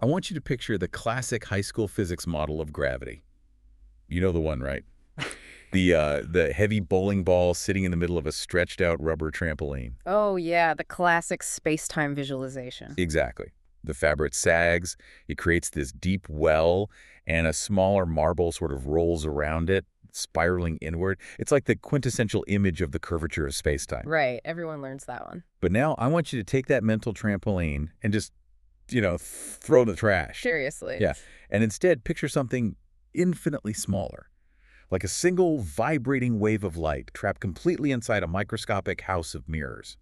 I want you to picture the classic high school physics model of gravity. You know the one, right? The heavy bowling ball sitting in the middle of a stretched-out rubber trampoline. Oh, yeah, the classic space-time visualization. Exactly. The fabric sags, it creates this deep well, and a smaller marble sort of rolls around it, spiraling inward. It's like the quintessential image of the curvature of space-time. Right, everyone learns that one. But now I want you to take that mental trampoline and just, throw it in the trash. Seriously. Yeah. And instead, picture something infinitely smaller, like a single vibrating wave of light trapped completely inside a microscopic house of mirrors.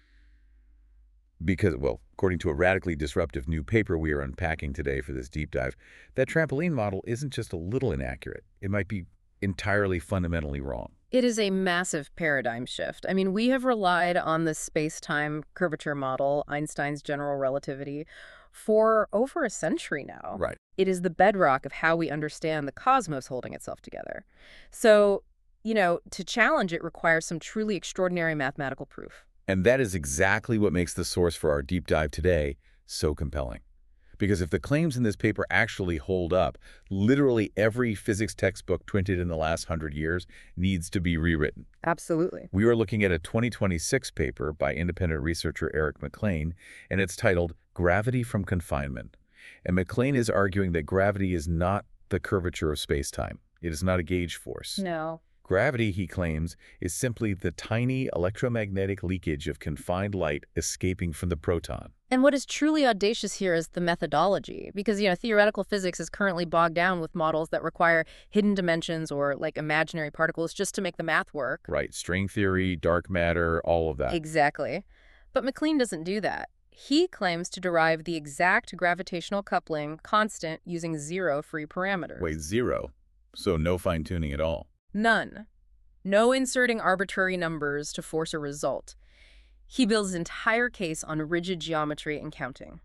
Because, well, according to a radically disruptive new paper we are unpacking today for this deep dive, that trampoline model isn't just a little inaccurate. It might be entirely fundamentally wrong. It is a massive paradigm shift. I mean, we have relied on the space-time curvature model, Einstein's general relativity, for over a century now. Right. It is the bedrock of how we understand the cosmos holding itself together. So, to challenge it requires some truly extraordinary mathematical proof. And that is exactly what makes the source for our deep dive today so compelling. Because if the claims in this paper actually hold up, literally every physics textbook printed in the last 100 years needs to be rewritten. Absolutely. We are looking at a 2026 paper by independent researcher Eric McLean, and it's titled Gravity from Confinement. And McLean is arguing that gravity is not the curvature of space-time. It is not a gauge force. No. Gravity, he claims, is simply the tiny electromagnetic leakage of confined light escaping from the proton. And what is truly audacious here is the methodology, because, theoretical physics is currently bogged down with models that require hidden dimensions or, imaginary particles just to make the math work. Right, string theory, dark matter, all of that. Exactly. But McLean doesn't do that. He claims to derive the exact gravitational coupling constant using zero free parameters. Wait, zero? So no fine-tuning at all? None. No inserting arbitrary numbers to force a result. He builds his entire case on rigid geometry and counting.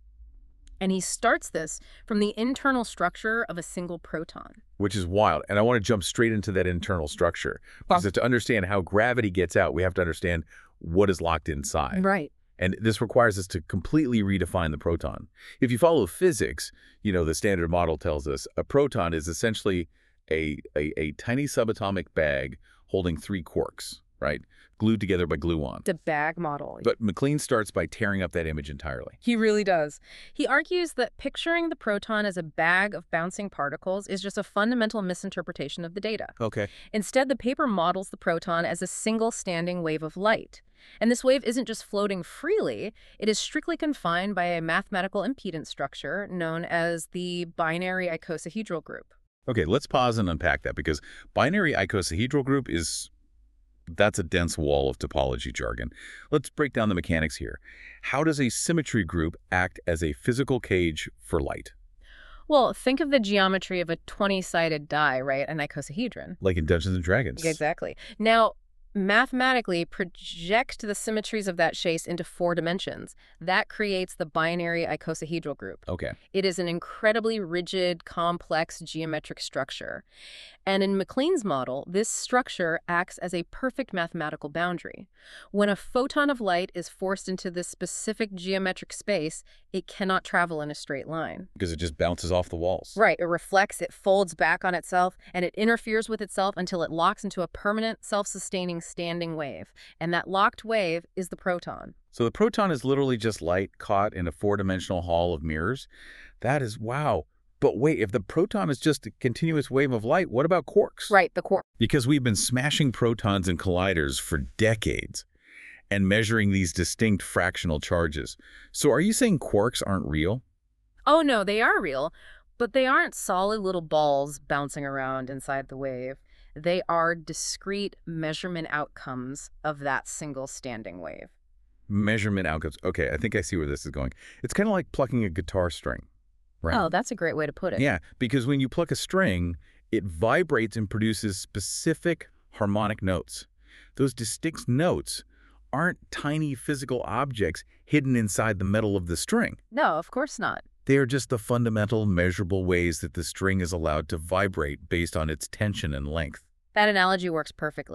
And he starts this from the internal structure of a single proton. Which is wild. And I want to jump straight into that internal structure. Because to understand how gravity gets out, we have to understand what is locked inside. Right. And this requires us to completely redefine the proton. If you follow physics, the standard model tells us a proton is essentially a tiny subatomic bag holding three quarks, right? Glued together by gluon. The bag model. But McLean starts by tearing up that image entirely. He really does. He argues that picturing the proton as a bag of bouncing particles is just a fundamental misinterpretation of the data. Okay. Instead, the paper models the proton as a single standing wave of light. And this wave isn't just floating freely, it is strictly confined by a mathematical impedance structure known as the binary icosahedral group. Okay, let's pause and unpack that, because binary icosahedral group that's a dense wall of topology jargon. Let's break down the mechanics here. How does a symmetry group act as a physical cage for light? Well, think of the geometry of a 20-sided die, right? An icosahedron. Like in Dungeons & Dragons. Exactly. Now, mathematically, project the symmetries of that shape into 4 dimensions. That creates the binary icosahedral group. Okay. It is an incredibly rigid, complex geometric structure. And in McLean's model, this structure acts as a perfect mathematical boundary. When a photon of light is forced into this specific geometric space, it cannot travel in a straight line. Because it just bounces off the walls. Right. It reflects, it folds back on itself, and it interferes with itself until it locks into a permanent, self-sustaining standing wave. And that locked wave is the proton. So the proton is literally just light caught in a 4-dimensional hall of mirrors? That is wow. But wait, if the proton is just a continuous wave of light, what about quarks? Right, the quark. Because we've been smashing protons in colliders for decades and measuring these distinct fractional charges. So are you saying quarks aren't real? Oh, no, they are real, but they aren't solid little balls bouncing around inside the wave. They are discrete measurement outcomes of that single standing wave. Measurement outcomes. Okay, I think I see where this is going. It's kind of like plucking a guitar string. Right. Oh, that's a great way to put it. Yeah, because when you pluck a string, it vibrates and produces specific harmonic notes. Those distinct notes aren't tiny physical objects hidden inside the metal of the string. No, of course not. They are just the fundamental, measurable ways that the string is allowed to vibrate based on its tension and length. That analogy works perfectly.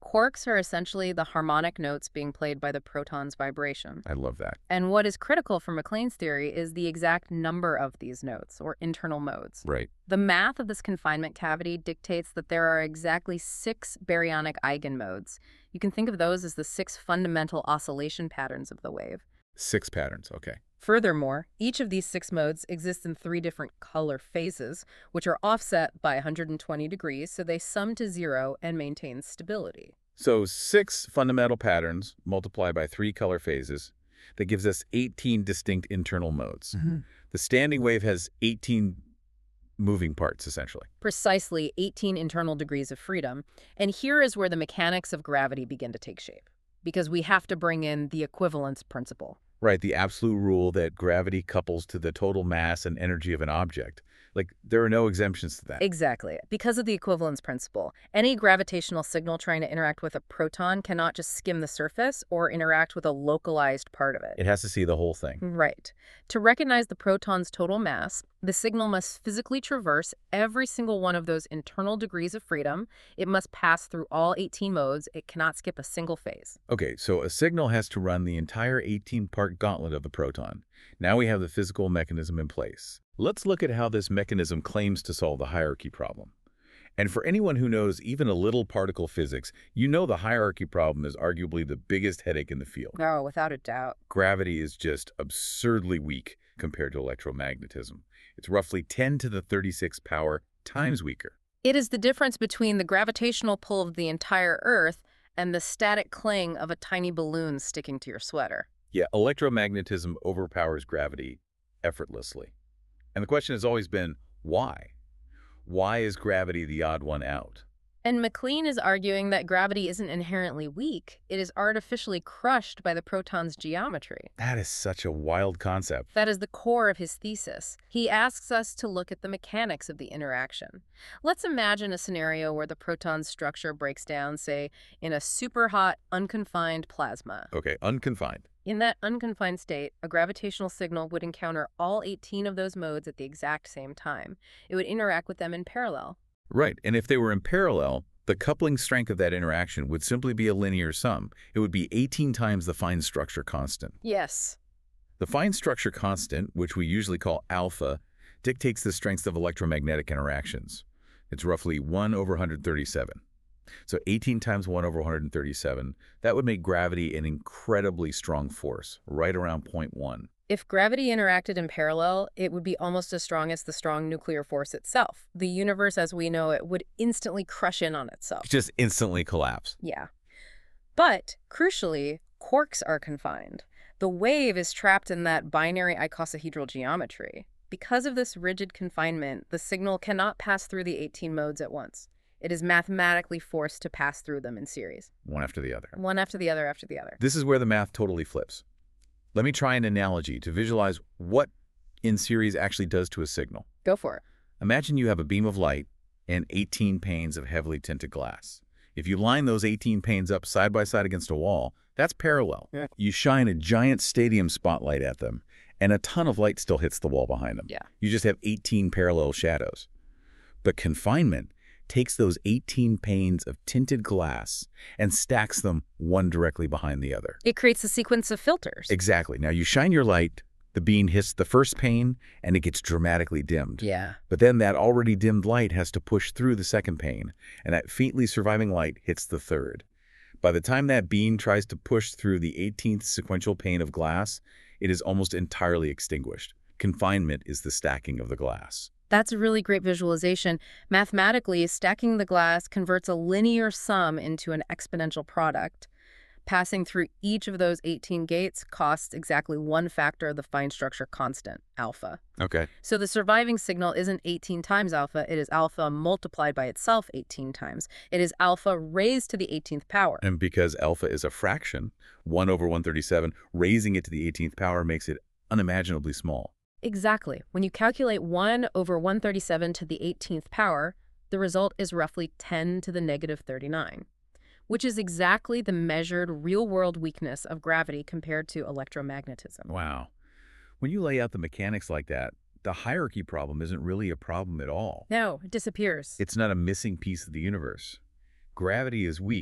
Quarks are essentially the harmonic notes being played by the proton's vibration. I love that. And what is critical for McLean's theory is the exact number of these notes, or internal modes. Right. The math of this confinement cavity dictates that there are exactly 6 baryonic eigenmodes. You can think of those as the 6 fundamental oscillation patterns of the wave. 6 patterns, okay. Furthermore, each of these 6 modes exists in 3 different color phases, which are offset by 120 degrees, so they sum to 0 and maintain stability. So 6 fundamental patterns multiplied by 3 color phases. That gives us 18 distinct internal modes. The standing wave has 18 moving parts, essentially. Precisely 18 internal degrees of freedom. And here is where the mechanics of gravity begin to take shape, because we have to bring in the equivalence principle. Right, the absolute rule that gravity couples to the total mass and energy of an object. Like, there are no exemptions to that. Exactly. Because of the equivalence principle, any gravitational signal trying to interact with a proton cannot just skim the surface or interact with a localized part of it. It has to see the whole thing. Right. To recognize the proton's total mass, the signal must physically traverse every single one of those internal degrees of freedom. It must pass through all 18 modes. It cannot skip a single phase. Okay, so a signal has to run the entire 18-part gauntlet of the proton. Now we have the physical mechanism in place. Let's look at how this mechanism claims to solve the hierarchy problem. And for anyone who knows even a little particle physics, you know the hierarchy problem is arguably the biggest headache in the field. Oh, without a doubt. Gravity is just absurdly weak compared to electromagnetism. It's roughly 10 to the 36 power times weaker. It is the difference between the gravitational pull of the entire Earth and the static cling of a tiny balloon sticking to your sweater. Yeah, electromagnetism overpowers gravity effortlessly. And the question has always been, why? Why is gravity the odd one out? And McLean is arguing that gravity isn't inherently weak. It is artificially crushed by the proton's geometry. That is such a wild concept. That is the core of his thesis. He asks us to look at the mechanics of the interaction. Let's imagine a scenario where the proton's structure breaks down, say, in a super hot, unconfined plasma. Okay, unconfined. In that unconfined state, a gravitational signal would encounter all 18 of those modes at the exact same time. It would interact with them in parallel. Right, and if they were in parallel, the coupling strength of that interaction would simply be a linear sum. It would be 18 times the fine structure constant. Yes. The fine structure constant, which we usually call alpha, dictates the strength of electromagnetic interactions. It's roughly 1 over 137. So 18 times 1 over 137, that would make gravity an incredibly strong force, right around 0.1. If gravity interacted in parallel, it would be almost as strong as the strong nuclear force itself. The universe as we know it would instantly crush in on itself. Just instantly collapse. Yeah. But, crucially, quarks are confined. The wave is trapped in that binary icosahedral geometry. Because of this rigid confinement, the signal cannot pass through the 18 modes at once. It is mathematically forced to pass through them in series. One after the other. One after the other after the other. This is where the math totally flips. Let me try an analogy to visualize what in series actually does to a signal. Go for it. Imagine you have a beam of light and 18 panes of heavily tinted glass. If you line those 18 panes up side by side against a wall, that's parallel. Yeah. You shine a giant stadium spotlight at them, and a ton of light still hits the wall behind them. Yeah. You just have 18 parallel shadows. But confinement takes those 18 panes of tinted glass and stacks them one directly behind the other. It creates a sequence of filters. Exactly. Now you shine your light, the beam hits the first pane, and it gets dramatically dimmed. Yeah. But then that already dimmed light has to push through the second pane, and that faintly surviving light hits the third. By the time that beam tries to push through the 18th sequential pane of glass, it is almost entirely extinguished. Confinement is the stacking of the glass. That's a really great visualization. Mathematically, stacking the glass converts a linear sum into an exponential product. Passing through each of those 18 gates costs exactly one factor of the fine structure constant, alpha. Okay. So the surviving signal isn't 18 times alpha, it is alpha multiplied by itself 18 times. It is alpha raised to the 18th power. And because alpha is a fraction, 1 over 137, raising it to the 18th power makes it unimaginably small. Exactly. When you calculate 1 over 137 to the 18th power, the result is roughly 10 to the negative 39, which is exactly the measured real-world weakness of gravity compared to electromagnetism. Wow. When you lay out the mechanics like that, the hierarchy problem isn't really a problem at all. No, it disappears. It's not a missing piece of the universe. Gravity is weak,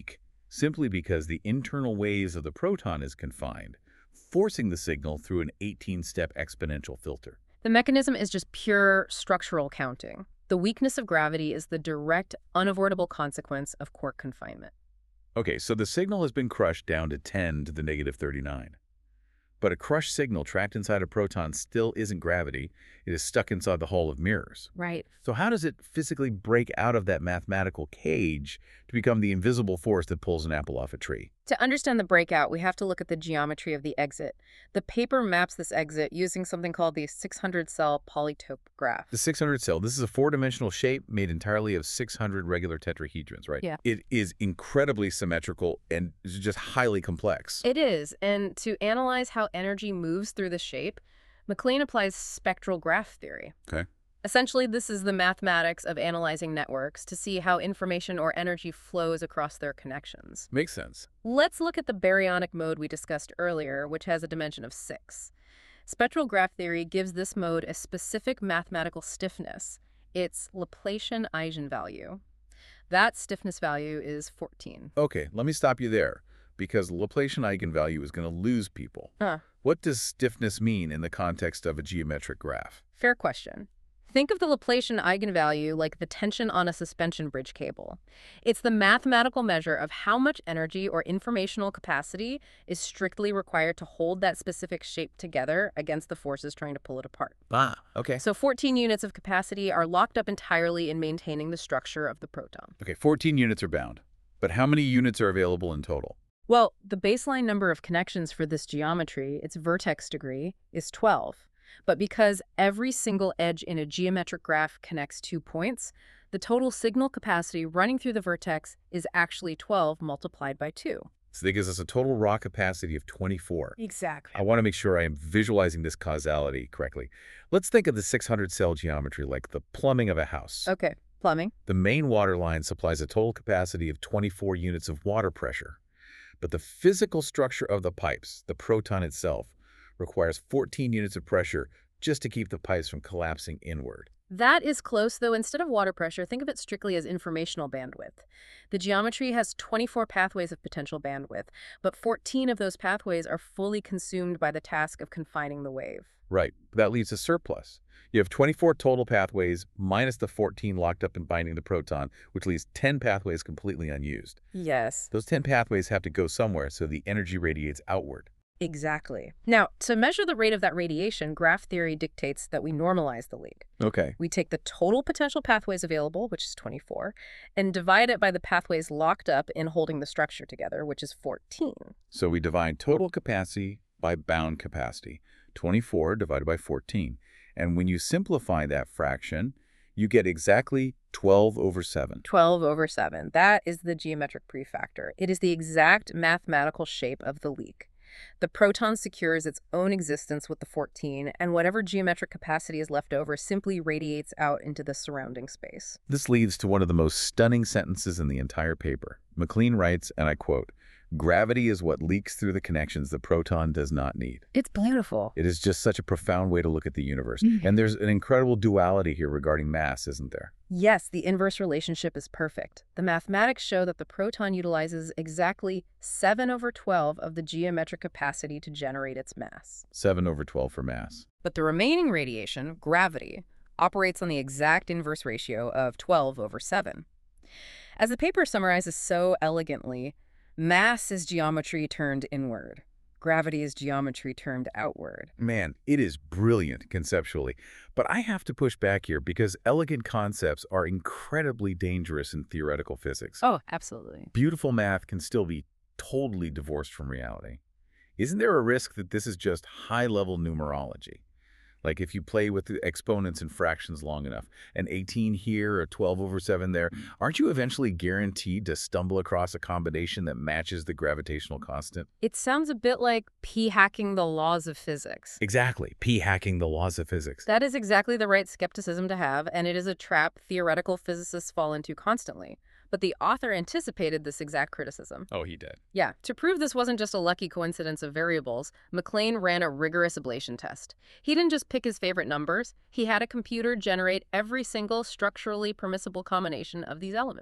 simply because the internal waves of the proton is confined, forcing the signal through an 18-step exponential filter. The mechanism is just pure structural counting. The weakness of gravity is the direct, unavoidable consequence of quark confinement. Okay, so the signal has been crushed down to 10 to the negative 39. But a crushed signal trapped inside a proton still isn't gravity. It is stuck inside the Hall of Mirrors. Right. So how does it physically break out of that mathematical cage to become the invisible force that pulls an apple off a tree? To understand the breakout, we have to look at the geometry of the exit. The paper maps this exit using something called the 600-cell polytope graph. The 600 cell, this is a four-dimensional shape made entirely of 600 regular tetrahedrons, right? Yeah. It is incredibly symmetrical and just highly complex. It is, and to analyze how energy moves through the shape, MacLean applies spectral graph theory. Okay. Essentially, this is the mathematics of analyzing networks to see how information or energy flows across their connections. Makes sense. Let's look at the baryonic mode we discussed earlier, which has a dimension of 6. Spectral graph theory gives this mode a specific mathematical stiffness, its Laplacian eigenvalue. That stiffness value is 14. Okay, let me stop you there, because Laplacian eigenvalue is going to lose people. What does stiffness mean in the context of a geometric graph? Fair question. Think of the Laplacian eigenvalue like the tension on a suspension bridge cable. It's the mathematical measure of how much energy or informational capacity is strictly required to hold that specific shape together against the forces trying to pull it apart. Okay. So 14 units of capacity are locked up entirely in maintaining the structure of the proton. Okay, 14 units are bound. But how many units are available in total? Well, the baseline number of connections for this geometry, its vertex degree, is 12. But because every single edge in a geometric graph connects 2 points, the total signal capacity running through the vertex is actually 12 multiplied by 2. So that gives us a total raw capacity of 24. Exactly. I want to make sure I am visualizing this causality correctly. Let's think of the 600-cell geometry like the plumbing of a house. Okay, plumbing. The main water line supplies a total capacity of 24 units of water pressure. But the physical structure of the pipes, the proton itself, requires 14 units of pressure just to keep the pipes from collapsing inward. That is close, though. Instead of water pressure, think of it strictly as informational bandwidth. The geometry has 24 pathways of potential bandwidth, but 14 of those pathways are fully consumed by the task of confining the wave. Right. That leaves a surplus. You have 24 total pathways minus the 14 locked up in binding the proton, which leaves 10 pathways completely unused. Yes. Those 10 pathways have to go somewhere, so the energy radiates outward. Exactly. Now, to measure the rate of that radiation, graph theory dictates that we normalize the leak. Okay. We take the total potential pathways available, which is 24, and divide it by the pathways locked up in holding the structure together, which is 14. So we divide total capacity by bound capacity, 24 divided by 14. And when you simplify that fraction, you get exactly 12 over 7. 12 over 7. That is the geometric prefactor. It is the exact mathematical shape of the leak. The proton secures its own existence with the 14, and whatever geometric capacity is left over simply radiates out into the surrounding space. This leads to one of the most stunning sentences in the entire paper. MacLean writes, and I quote, "Gravity is what leaks through the connections the proton does not need." It's beautiful. It is just such a profound way to look at the universe. And there's an incredible duality here regarding mass, isn't there? Yes, the inverse relationship is perfect. The mathematics show that the proton utilizes exactly 7 over 12 of the geometric capacity to generate its mass. 7 over 12 for mass. But the remaining radiation, gravity, operates on the exact inverse ratio of 12 over 7. As the paper summarizes so elegantly, mass is geometry turned inward. Gravity is geometry turned outward. Man, it is brilliant conceptually. But I have to push back here because elegant concepts are incredibly dangerous in theoretical physics. Oh, absolutely. Beautiful math can still be totally divorced from reality. Isn't there a risk that this is just high-level numerology? Like if you play with the exponents and fractions long enough, an 18 here or 12 over 7 there, aren't you eventually guaranteed to stumble across a combination that matches the gravitational constant? It sounds a bit like p-hacking the laws of physics. Exactly. P-hacking the laws of physics. That is exactly the right skepticism to have, and it is a trap theoretical physicists fall into constantly. But the author anticipated this exact criticism. Oh, he did. Yeah, to prove this wasn't just a lucky coincidence of variables, MacLean ran a rigorous ablation test. He didn't just pick his favorite numbers, he had a computer generate every single structurally permissible combination of these elements.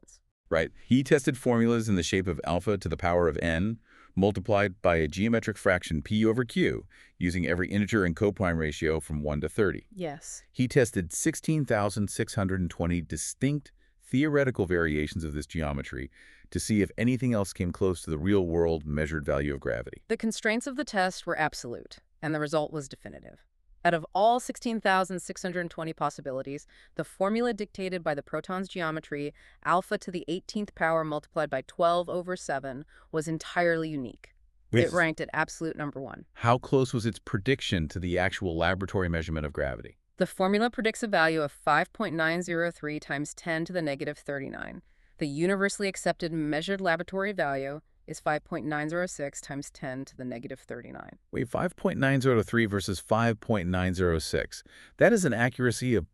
Right. He tested formulas in the shape of alpha to the power of n multiplied by a geometric fraction p over q, using every integer and coprime ratio from 1 to 30. Yes. He tested 16,620 distinct theoretical variations of this geometry to see if anything else came close to the real-world measured value of gravity. The constraints of the test were absolute, and the result was definitive. Out of all 16,620 possibilities, the formula dictated by the proton's geometry, alpha to the 18th power multiplied by 12 over 7, was entirely unique. It ranked at absolute number 1. How close was its prediction to the actual laboratory measurement of gravity? The formula predicts a value of 5.903 times 10 to the negative 39. The universally accepted measured laboratory value is 5.906 times 10 to the negative 39. Wait, 5.903 versus 5.906. That is an accuracy of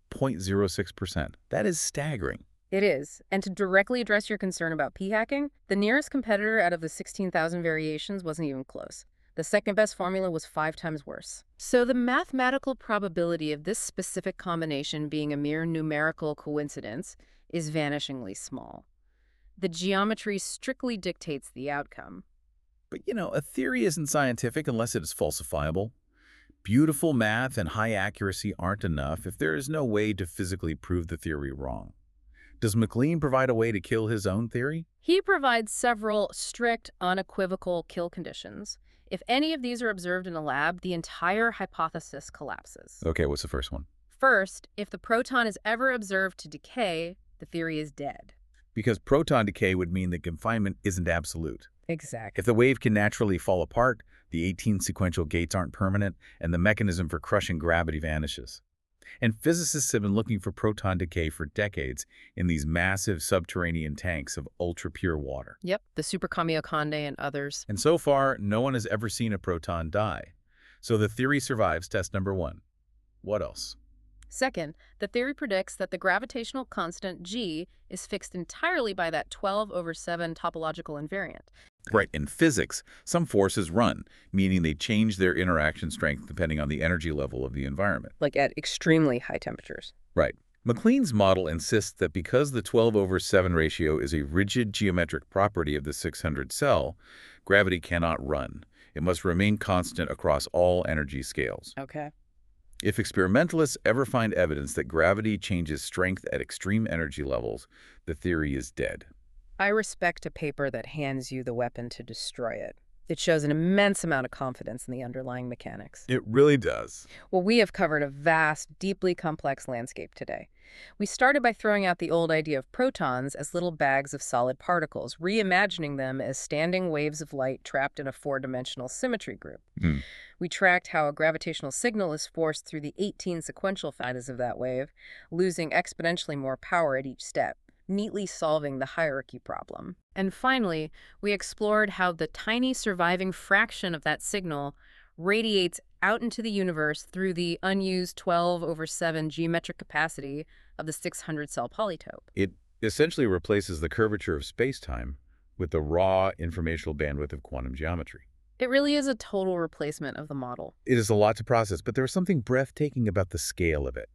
0.06%. That is staggering. It is. And to directly address your concern about p-hacking, the nearest competitor out of the 16,000 variations wasn't even close. The second best formula was 5 times worse. So the mathematical probability of this specific combination being a mere numerical coincidence is vanishingly small. The geometry strictly dictates the outcome. But, a theory isn't scientific unless it is falsifiable. Beautiful math and high accuracy aren't enough if there is no way to physically prove the theory wrong. Does MacLean provide a way to kill his own theory? He provides several strict, unequivocal kill conditions. If any of these are observed in a lab, the entire hypothesis collapses. Okay, what's the first one? First, if the proton is ever observed to decay, the theory is dead. Because proton decay would mean that confinement isn't absolute. Exactly. If the wave can naturally fall apart, the 18 sequential gates aren't permanent, and the mechanism for crushing gravity vanishes. And physicists have been looking for proton decay for decades in these massive subterranean tanks of ultra-pure water. Yep, the Super Kamiokande and others. And so far, no one has ever seen a proton die. So the theory survives test number 1. What else? Second, the theory predicts that the gravitational constant g is fixed entirely by that 12 over 7 topological invariant. Right. In physics, some forces run, meaning they change their interaction strength depending on the energy level of the environment. Like at extremely high temperatures. Right. MacLean's model insists that because the 12 over 7 ratio is a rigid geometric property of the 600 cell, gravity cannot run. It must remain constant across all energy scales. Okay. If experimentalists ever find evidence that gravity changes strength at extreme energy levels, the theory is dead. I respect a paper that hands you the weapon to destroy it. It shows an immense amount of confidence in the underlying mechanics. It really does. Well, we have covered a vast, deeply complex landscape today. We started by throwing out the old idea of protons as little bags of solid particles, reimagining them as standing waves of light trapped in a four-dimensional symmetry group. We tracked how a gravitational signal is forced through the 18 sequential phases of that wave, losing exponentially more power at each step, neatly solving the hierarchy problem. And finally, we explored how the tiny surviving fraction of that signal radiates out into the universe through the unused 12 over 7 geometric capacity of the 600-cell polytope. It essentially replaces the curvature of space-time with the raw informational bandwidth of quantum geometry. It really is a total replacement of the model. It is a lot to process, but there is something breathtaking about the scale of it.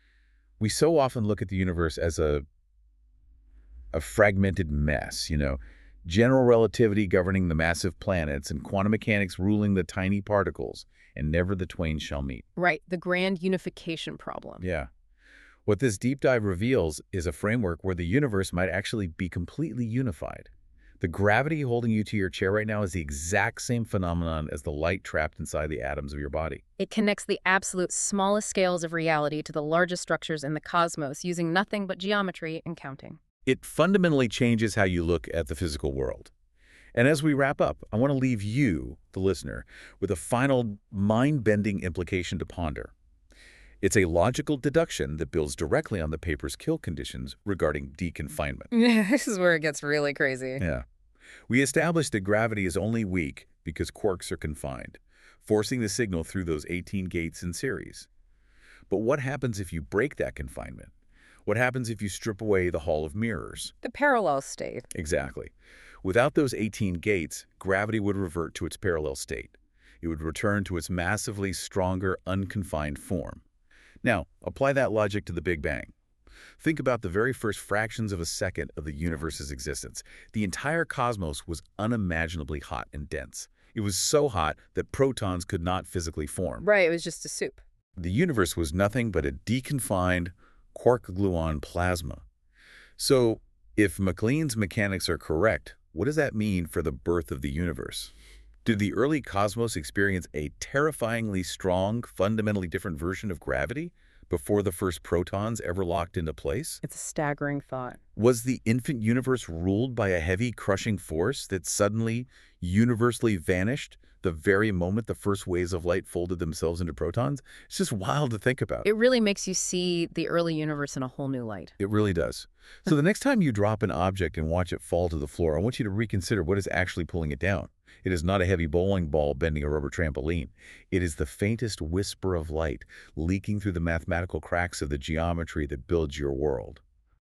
We so often look at the universe as a fragmented mess, general relativity governing the massive planets and quantum mechanics ruling the tiny particles, and never the twain shall meet. Right, the grand unification problem. Yeah. What this deep dive reveals is a framework where the universe might actually be completely unified. The gravity holding you to your chair right now is the exact same phenomenon as the light trapped inside the atoms of your body. It connects the absolute smallest scales of reality to the largest structures in the cosmos using nothing but geometry and counting. It fundamentally changes how you look at the physical world. And as we wrap up, I want to leave you, the listener, with a final mind-bending implication to ponder. It's a logical deduction that builds directly on the paper's kill conditions regarding deconfinement. This is where it gets really crazy. Yeah. We established that gravity is only weak because quarks are confined, forcing the signal through those 18 gates in series. But what happens if you break that confinement? What happens if you strip away the Hall of Mirrors? The parallel state. Exactly. Without those 18 gates, gravity would revert to its parallel state. It would return to its massively stronger, unconfined form. Now, apply that logic to the Big Bang. Think about the very first fractions of a second of the universe's existence. The entire cosmos was unimaginably hot and dense. It was so hot that protons could not physically form. Right, it was just a soup. The universe was nothing but a deconfined quark-gluon plasma. So, if McLean's mechanics are correct, what does that mean for the birth of the universe? Did the early cosmos experience a terrifyingly strong, fundamentally different version of gravity before the first protons ever locked into place? It's a staggering thought. Was the infant universe ruled by a heavy, crushing force that suddenly, universally vanished the very moment the first waves of light folded themselves into protons? It's just wild to think about. It really makes you see the early universe in a whole new light. It really does. So the next time you drop an object and watch it fall to the floor, I want you to reconsider what is actually pulling it down. It is not a heavy bowling ball bending a rubber trampoline. It is the faintest whisper of light leaking through the mathematical cracks of the geometry that builds your world.